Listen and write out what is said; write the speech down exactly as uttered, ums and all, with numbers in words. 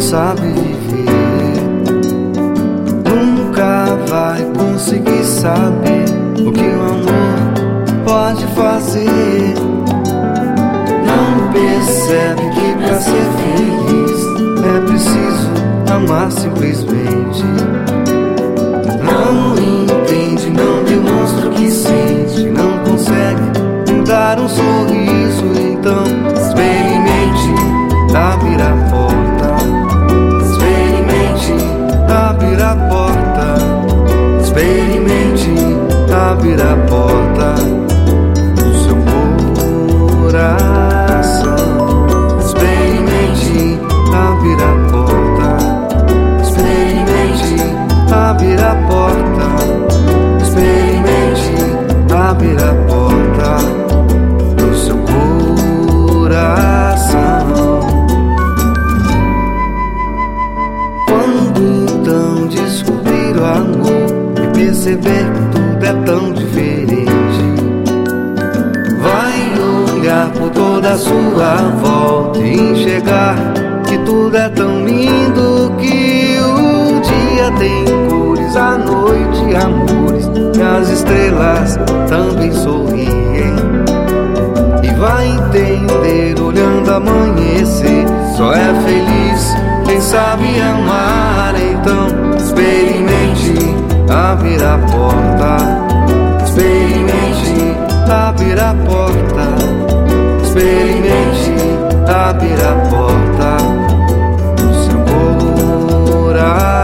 sabe viver nunca vai conseguir saber o que o amor pode fazer. Não percebe que pra ser feliz é preciso amar simplesmente. Não entende, não demonstra o que sente, não consegue mudar um sorriso. Então experimente abrir a porta, experimente abrir a porta, experimente abrir a porta do seu coração. Experimente abrir a porta, experimente abrir a porta, experimente abrir a porta do seu coração. Quando então descobrir o amor e perceber que tudo é tão diferente, vai olhar por toda a sua volta e enxergar que tudo é tão lindo, que o dia tem cores, a noite amores, e as estrelas também sorriem. E vai entender olhando amanhecer, só é feliz quem sabe amar. Então experimente abrir a porta, experimente abrir a porta, experimente abrir a porta do seu coração.